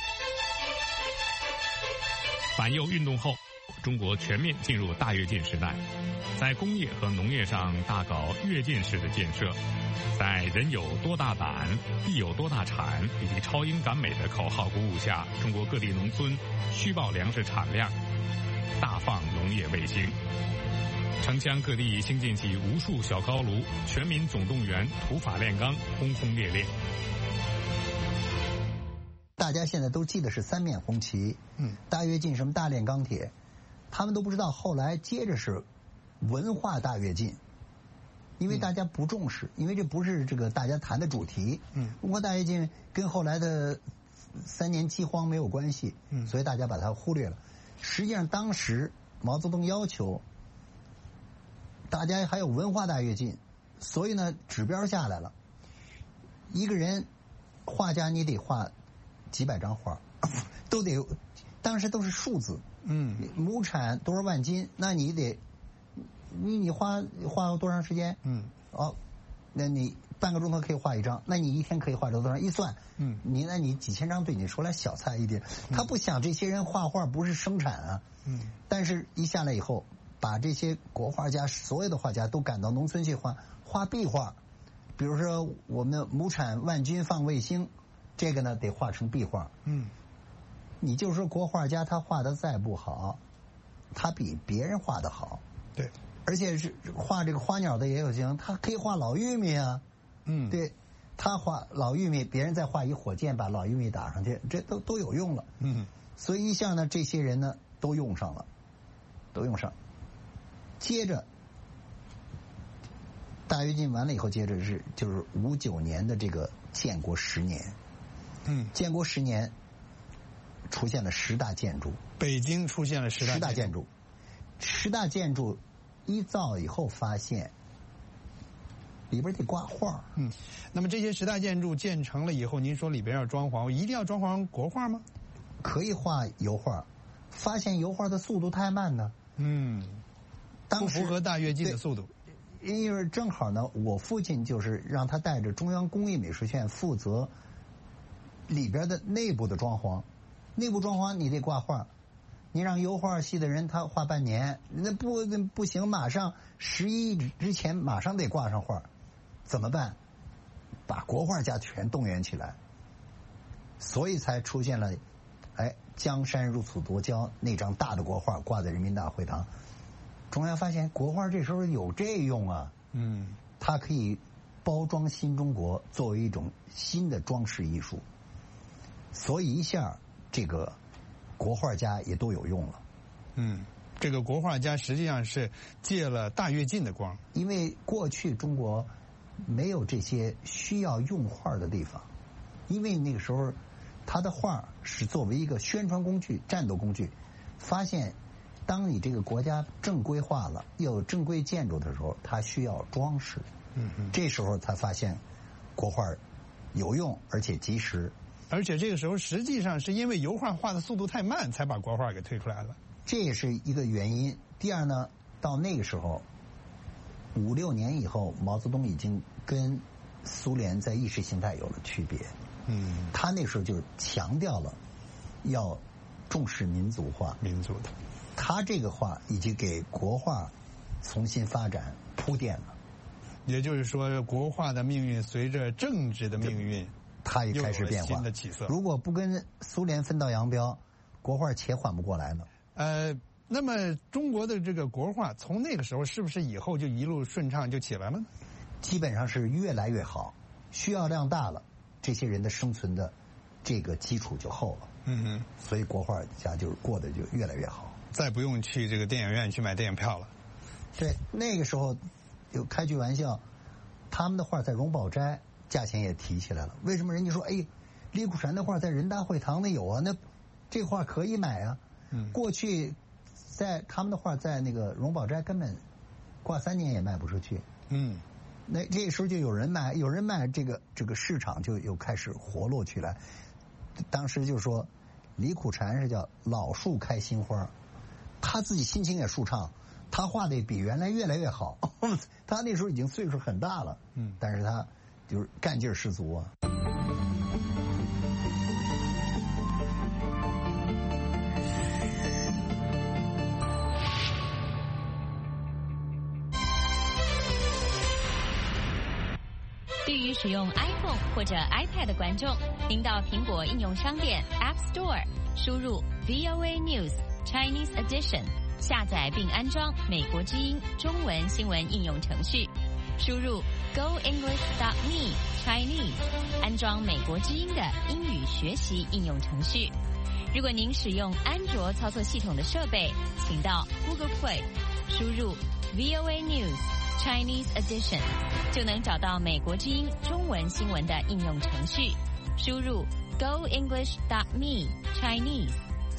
反右运动后，中国全面进入大跃进时代，在工业和农业上大搞跃进式的建设，在人有多大胆，地有多大产以及超英赶美的口号鼓舞下，中国各地农村虚报粮食产量，大放农业卫星。城乡各地兴建起无数小高炉，全民总动员，土法炼钢，轰轰烈烈。 大家现在都记得是三面红旗，嗯，大跃进什么大炼钢铁，他们都不知道后来接着是文化大跃进，因为大家不重视，因为这不是这个大家谈的主题。嗯，文化大跃进跟后来的三年饥荒没有关系，嗯，所以大家把它忽略了。 实际上当时毛泽东要求大家还有文化大跃进，所以呢指标下来了，一个人画家你得画几百张画，都得当时都是数字， 嗯， 亩产多少万斤，那你得你你花花多长时间？ 嗯， 哦，那你半个钟头可以画一张，那你一天可以画多少？一算， 嗯， 你那你几千张对你说来小菜一碟，他不想这些人画画不是生产啊， 嗯， 但是一下来以后，把这些国画家所有的画家都赶到农村去画画壁画，比如说我们亩产万斤放卫星，这个呢得画成壁画， 嗯， 你就说国画家他画的再不好，他比别人画的好， 对， 而且是画这个花鸟的也有行，他可以画老玉米啊。 嗯， 对，他画老玉米，别人再画一火箭把老玉米打上去，这都都有用了。 嗯， 所以一下呢，这些人呢都用上了，都用上。接着大跃进完了以后，接着是就是五九年的这个建国十年。 嗯， 建国十年出现了十大建筑， 北京出现了十大十大建筑，十大建筑一造以后发现。里边得挂画， 嗯，那么这些十大建筑建成了以后，您说里边要装潢，一定要装潢国画吗？ 可以画油画，发现油画的速度太慢呢， 嗯，不符合大跃进的速度。 因为正好呢，我父亲就是让他带着中央工艺美术学院负责里边的内部的装潢，内部装潢你得挂画，你让油画系的人他画半年，那不那不行，马上十一之前马上得挂上画。怎么办？把国画家全动员起来，所以才出现了，哎，江山如此多娇那张大的国画挂在人民大会堂。中央发现国画这时候有这用啊， 嗯， 它可以包装新中国，作为一种新的装饰艺术，所以一下这个国画家也都有用了。 嗯，这个国画家实际上是借了大跃进的光， 因为过去中国没有这些需要用画的地方，因为那个时候他的画是作为一个宣传工具、战斗工具。发现当你这个国家正规化了，又有正规建筑的时候，它需要装饰。 嗯嗯， 这时候才发现国画有用而且及时。 而且这个时候实际上是因为油画画的速度太慢，才把国画给推出来了。 这也是一个原因。第二呢，到那个时候。五六年以后，毛泽东已经跟苏联在意识形态有了区别。 嗯， 他那时候就强调了要重视民族化， 民族的。 他这个话已经给国画重新发展铺垫了。 也就是说，国画的命运随着政治的命运， 它也开始变化， 新的起色。 如果不跟苏联分道扬镳，国画且缓不过来呢。 呃。那么中国的这个国画从那个时候是不是以后就一路顺畅就起来了呢？ 基本上是越来越好，需要量大了，这些人的生存的这个基础就厚了。 嗯哼， 所以国画家就是过得就越来越好， 再不用去这个电影院去买电影票了。 对，那个时候有开句玩笑，他们的画在荣宝斋价钱也提起来了。为什么人家说哎，李苦禅的画在人大会堂那有啊？那这画可以买啊。嗯，过去。在他们的画在那个荣宝斋根本挂三年也卖不出去。 嗯， 那这时候就有人卖，有人卖，这个这个市场就又开始活络起来。当时就说李苦禅是叫老树开新花，他自己心情也舒畅，他画的比原来越来越好。他那时候已经岁数很大了，嗯，但是他就是干劲十足啊。 对于使用 iPhone 或者 iPad 的观众，您到苹果应用商店 App Store 输入 V O A News Chinese Edition， 下载并安装美国之音中文新闻应用程序，输入 Go English dot me Chinese， 安装美国之音的英语学习应用程序。如果您使用安卓操作系统的设备，请到 Google Play 输入 V O A News Chinese Edition， 就能找到美国之音中文新闻的应用程序，输入 Go English dot me Chinese，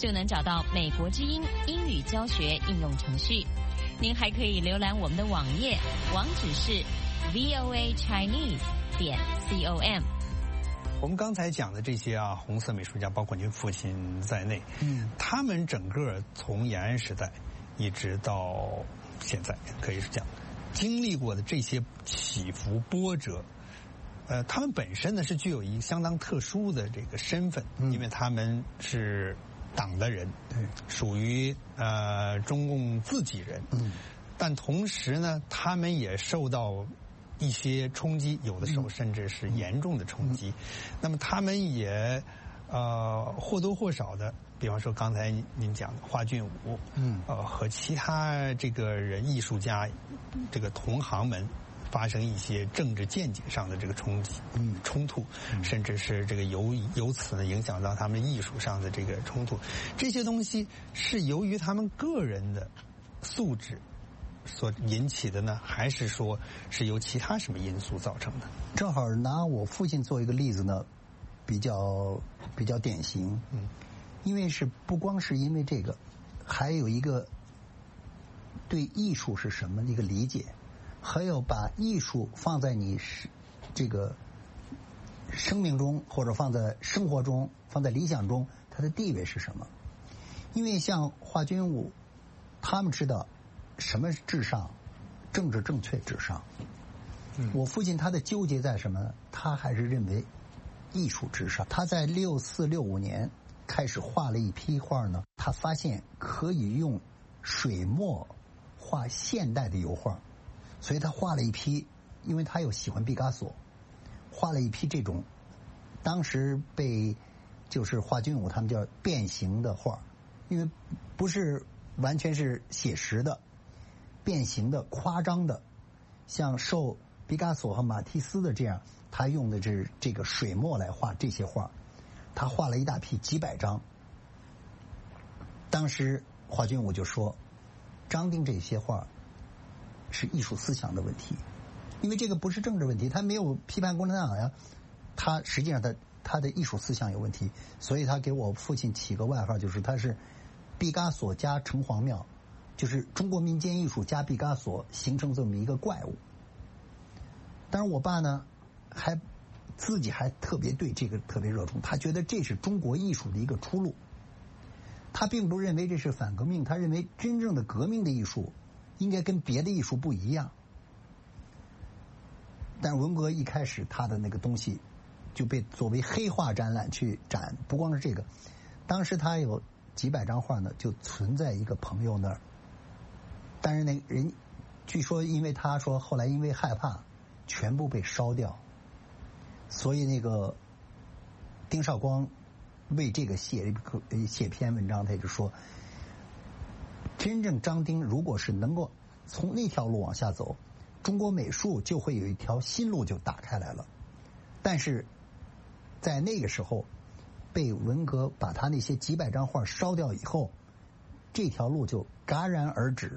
就能找到美国之音英语教学应用程序。您还可以浏览我们的网页，网址是 v o a chinese 点 com。 我们刚才讲的这些啊，红色美术家，包括您父亲在内，嗯，他们整个从延安时代一直到现在，可以是讲经历过的这些起伏波折，呃，他们本身呢是具有一个相当特殊的这个身份，嗯、因为他们是党的人，对，属于呃中共自己人，嗯，但同时呢，他们也受到一些冲击，有的时候甚至是严重的冲击。嗯、那么他们也呃或多或少的，比方说刚才您讲的华俊武，嗯，呃和其他这个人艺术家这个同行们发生一些政治见解上的这个冲击、嗯、冲突，嗯、甚至是这个由由此呢影响到他们艺术上的这个冲突。这些东西是由于他们个人的素质所引起的呢，还是说是由其他什么因素造成的？ 正好拿我父亲做一个例子呢，比较比较典型。嗯，因为是不光是因为这个，还有一个对艺术是什么一个理解，还有把艺术放在你是这个生命中，或者放在生活中，放在理想中，它的地位是什么？因为像华君武，他们知道什么至上，政治正确至上。嗯、我父亲他的纠结在什么呢？他还是认为艺术至上。他在六四六五年开始画了一批画呢，他发现可以用水墨画现代的油画，所以他画了一批，因为他又喜欢毕加索，画了一批这种当时被就是华君武他们叫变形的画，因为不是完全是写实的，变形的、夸张的，像受毕加索和马蒂斯的这样，他用的是这个水墨来画这些画，他画了一大批几百张。当时华君武就说，张丁这些画是艺术思想的问题，因为这个不是政治问题，他没有批判共产党呀，他实际上他他的艺术思想有问题，所以他给我父亲起个外号，就是他是毕加索加城隍庙，就是中国民间艺术加毕加索形成这么一个怪物。但是我爸呢，还自己还特别对这个特别热衷，他觉得这是中国艺术的一个出路。他并不认为这是反革命，他认为真正的革命的艺术应该跟别的艺术不一样。但文革一开始，他的那个东西就被作为黑画展览去展，不光是这个，当时他有几百张画呢，就存在一个朋友那儿。但是那个人据说因为他说后来因为害怕，全部被烧掉。所以那个丁绍光为这个写了一写篇文章，他就说，真正张丁如果是能够从那条路往下走，中国美术就会有一条新路就打开来了。但是在那个时候被文革把他那些几百张画烧掉以后，这条路就戛然而止。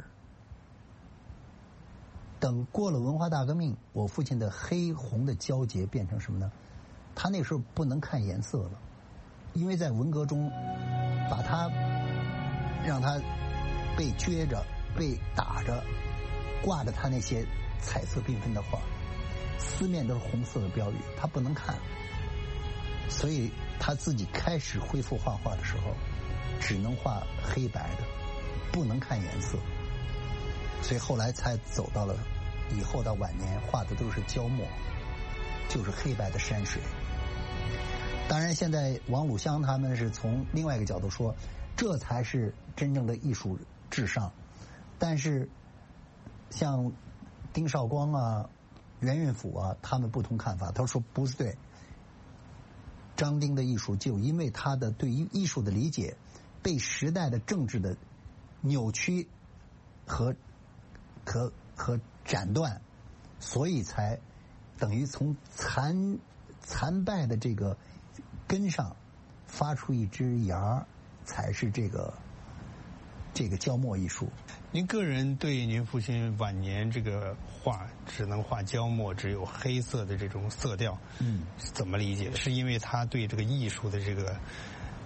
等过了文化大革命，我父亲的黑红的交结变成什么呢？他那时候不能看颜色了，因为在文革中把他让他被撅着、被打着，挂着他那些彩色缤纷的画，四面都是红色的标语，他不能看。所以他自己开始恢复画画的时候，只能画黑白的，不能看颜色。所以后来才走到了以后到晚年画的都是焦墨，就是黑白的山水。当然现在王鲁湘他们是从另外一个角度说，这才是真正的艺术至上。但是像丁绍光啊、袁运甫啊，他们不同看法，他说不是对。张丁的艺术就因为他的对于艺术的理解被时代的政治的扭曲和和和斩断，所以才等于从残残败的这个根上发出一枝芽，才是这个这个焦墨艺术。 您个人对您父亲晚年这个画只能画焦墨，只有黑色的这种色调，嗯，怎么理解？是因为他对这个艺术的这个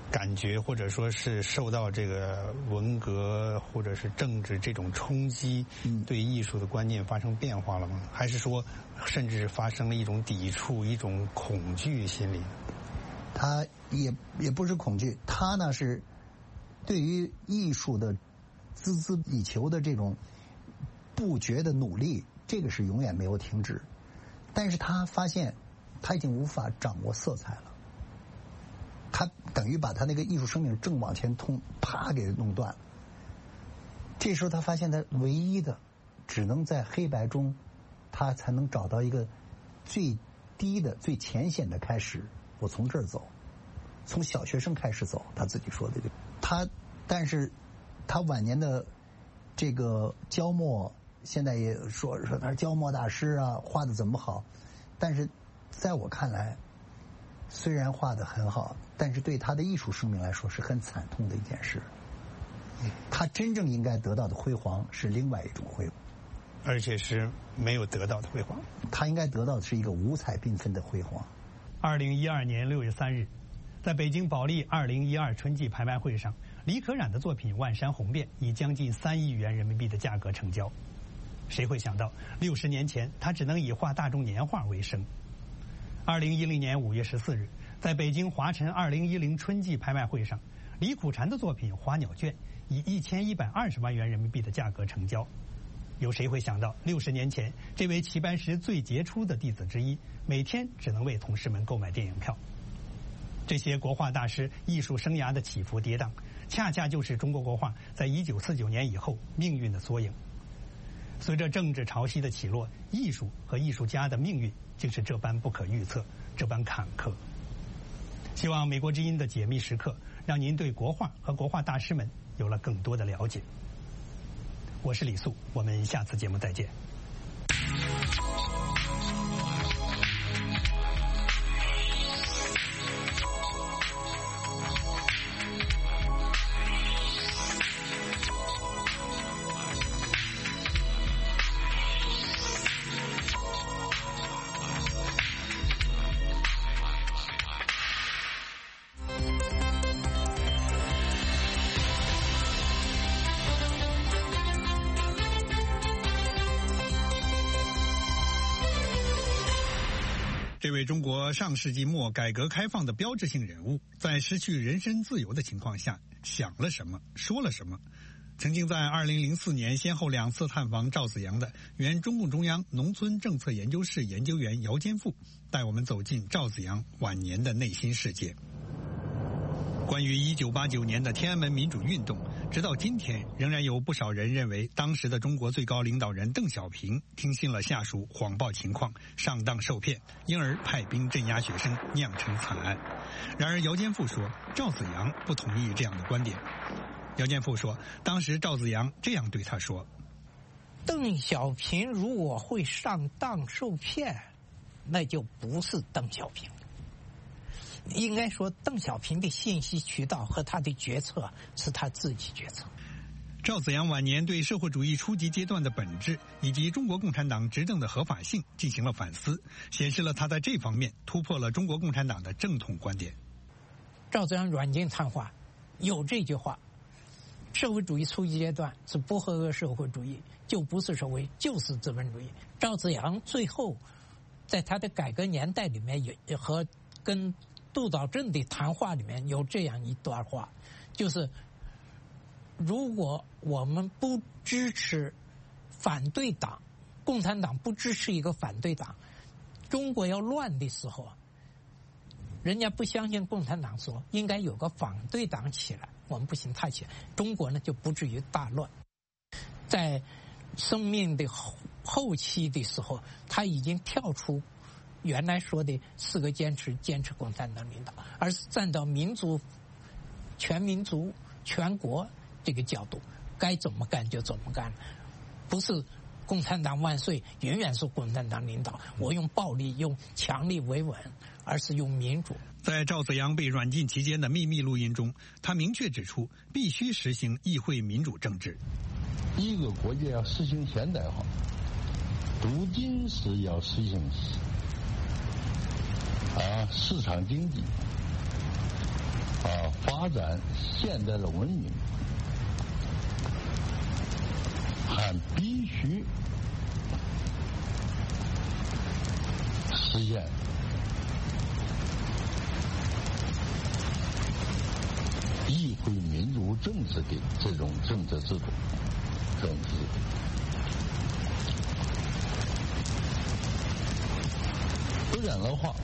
感觉，或者说是受到这个文革或者是政治这种冲击，对艺术的观念发生变化了吗？还是说，甚至发生了一种抵触、一种恐惧心理？ 他也也不是恐惧，他呢是对于艺术的孜孜以求的这种不绝的努力，这个是永远没有停止。但是他发现他已经无法掌握色彩了。他等于把他那个艺术生命正往前通，啪给弄断了。这时候他发现他唯一的，只能在黑白中，他才能找到一个最低的、最浅显的开始。我从这儿走，从小学生开始走。他自己说的，他，但是他晚年的这个焦墨，现在也说说他是焦墨大师啊，画的怎么好？但是在我看来，虽然画得很好，但是对他的艺术生命来说是很惨痛的一件事。他真正应该得到的辉煌是另外一种辉煌， 而且是没有得到的辉煌。 他应该得到的是一个五彩缤纷的辉煌。 二零一二年六月三日，在北京保利二零一二春季拍卖会上，李可染的作品《万山红遍》以将近三亿元人民币的价格成交。谁会想到，六十年前他只能以画大众年画为生。二零一零年五月十四日，在北京华晨二零一零春季拍卖会上，李苦禅的作品《花鸟卷》以一千一百二十万元人民币的价格成交。有谁会想到，六十年前，这位齐白石最杰出的弟子之一，每天只能为同事们购买电影票。这些国画大师艺术生涯的起伏跌宕，恰恰就是中国国画在一九四九年以后命运的缩影。随着政治潮汐的起落，艺术和艺术家的命运竟是这般不可预测，这般坎坷。希望美国之音的解密时刻，让您对国画和国画大师们有了更多的了解。我是李素，我们下次节目再见。这位中国上世纪末改革开放的标志性人物，在失去人身自由的情况下，想了什么，说了什么？曾经在二零零四年先后两次探访赵紫阳的原中共中央农村政策研究室研究员姚坚富，带我们走进赵紫阳晚年的内心世界。关于一九八九年的天安门民主运动，直到今天仍然有不少人认为当时的中国最高领导人邓小平听信了下属谎报情况，上当受骗，因而派兵镇压学生，酿成惨案。然而姚坚富说，赵紫阳不同意这样的观点。姚坚富说，当时赵紫阳这样对他说： 邓小平如果会上当受骗，那就不是邓小平。应该说，邓小平的信息渠道和他的决策是他自己决策。 赵紫阳晚年对社会主义初级阶段的本质以及中国共产党执政的合法性进行了反思，显示了他在这方面突破了中国共产党的正统观点。 赵紫阳软件谈话有这句话：社会主义初级阶段是不合格社会主义，就不是社会，就是资本主义。赵紫阳最后在他的改革年代里面也和跟杜导正的谈话里面有这样一段话，就是如果我们不支持反对党，共产党不支持一个反对党，中国要乱的时候，人家不相信共产党说应该有个反对党起来，我们不行，他起来，中国呢就不至于大乱。在生命的后后期的时候，他已经跳出原来说的四个坚持，坚持共产党领导，而是站到民族、全民族、全国这个角度，该怎么干就怎么干，不是共产党万岁，永远是共产党领导，我用暴力、用强力维稳，而是用民主。 在赵紫阳被软禁期间的秘密录音中，他明确指出，必须实行议会民主政治。 一个国家要实行现代化，不仅是要实行啊市场经济， 啊发展现代的文明，还必须实现议会民主政治的这种政治制度，政治制度。不然的话，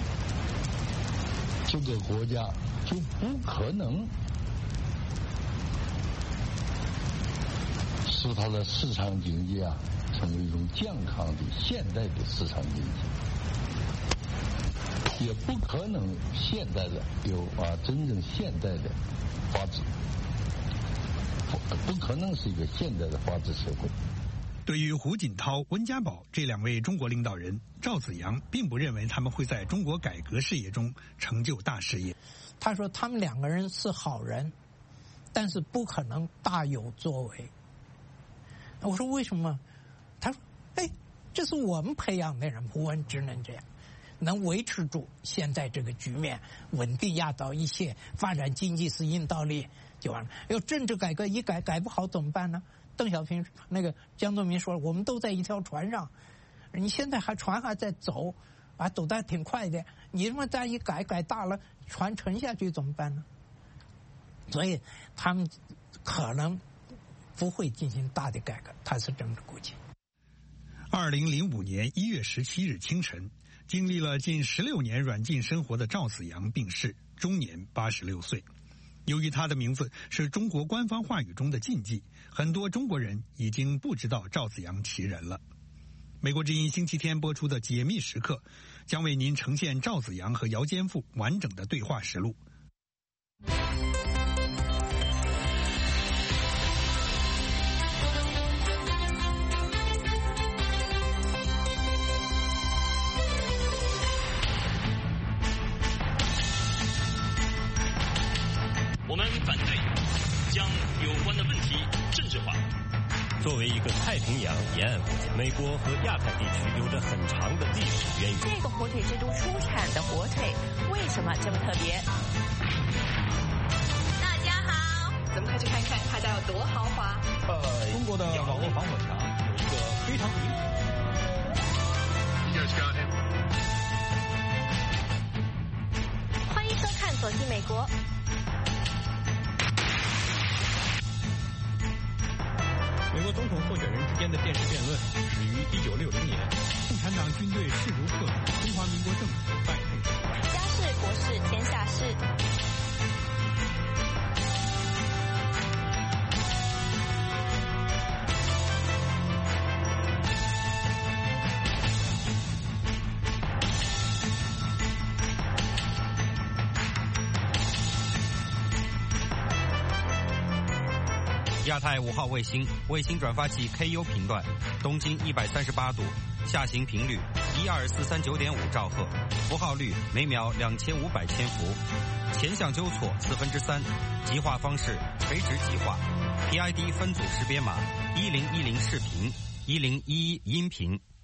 这个国家就不可能使它的市场经济啊成为一种健康的现代的市场经济，也不可能现代的有啊真正现代的法治，不可能是一个现代的法治社会。 对于胡锦涛、温家宝这两位中国领导人，赵紫阳并不认为他们会在中国改革事业中成就大事业。 他说他们两个人是好人，但是不可能大有作为。我说为什么？他说：“哎，这是我们培养的人，胡温只能这样，能维持住现在这个局面，稳定压倒一切，发展经济是硬道理就完了。要政治改革一改改不好怎么办呢？”邓小平那个江泽民说了，我们都在一条船上，你现在还船还在走，啊，走得挺快的，你他妈再一改改大了，船沉下去怎么办呢？所以他们可能不会进行大的改革，他是这么估计。 二零零五年一月十七日清晨，经历了近十六年软禁生活的赵紫阳病逝，终年八十六岁。由于他的名字是中国官方话语中的禁忌，很多中国人已经不知道赵紫阳其人了。美国之音星期天播出的解密时刻，将为您呈现赵紫阳和姚坚富完整的对话实录。 我们反对将有关的问题政治化。作为一个太平洋沿岸国家，美国和亚太地区有着很长的历史渊源。 这个火腿之都出产的火腿为什么这么特别？大家好，咱们快去看看他家有多豪华。 呃，中国的网络防火墙有一个非常明显。 欢迎收看《走进美国》。 美国总统候选人之间的电视辩论始于一九六零年， 共产党军队势如破竹，中华民国政府败退。 家事国事天下事。 亚太五号卫星卫星转发器 K U 频段，东经一百三十八度，下行频率一二四三九点五兆赫，符号率每秒两千五百千伏，前向纠错四分之三，极化方式垂直极化 ，P I D 分组识别码一零一零视频，一零一一音频。